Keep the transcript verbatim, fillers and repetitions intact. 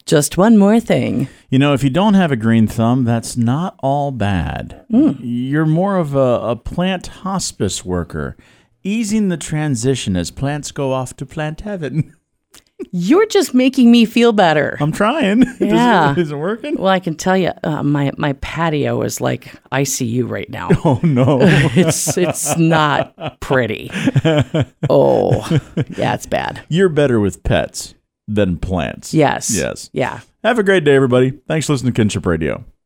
Just one more thing. You know, if you don't have a green thumb, that's not all bad. Mm. You're more of a, a plant hospice worker, easing the transition as plants go off to plant heaven. You're just making me feel better. I'm trying. Yeah. Is it, is it working? Well, I can tell you, uh, my my patio is like I C U right now. Oh, no. it's it's not pretty. Oh, yeah, it's bad. You're better with pets than plants. Yes. Yes. Yeah. Have a great day, everybody. Thanks for listening to Kinship Radio.